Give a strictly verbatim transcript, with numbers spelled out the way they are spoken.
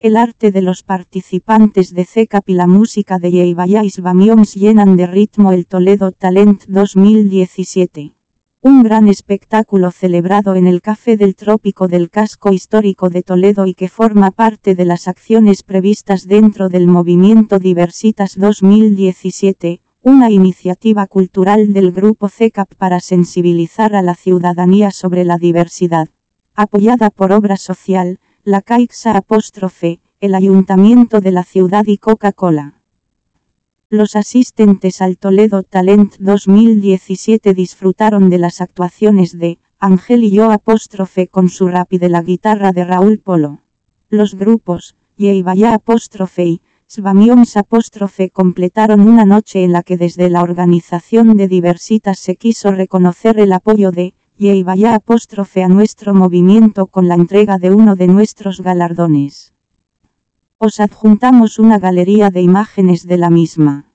El arte de los participantes de C E C A P y la música de Yeivaya Isbamioms llenan de ritmo el Toledo Talent dos mil diecisiete. Un gran espectáculo celebrado en el Café del Trópico del casco histórico de Toledo y que forma parte de las acciones previstas dentro del movimiento Diversitas dos mil diecisiete, una iniciativa cultural del grupo C E C A P para sensibilizar a la ciudadanía sobre la diversidad. Apoyada por Obra Social, la Caixa apóstrofe, el Ayuntamiento de la Ciudad y Coca-Cola. Los asistentes al Toledo Talent dos mil diecisiete disfrutaron de las actuaciones de Ángel y yo apóstrofe con su rap y de la guitarra de Raúl Polo. Los grupos Yeivaya apóstrofe y Sbamioms apóstrofe completaron una noche en la que desde la organización de Diversitas se quiso reconocer el apoyo de Yeivaya apóstrofe a nuestro movimiento con la entrega de uno de nuestros galardones. Os adjuntamos una galería de imágenes de la misma.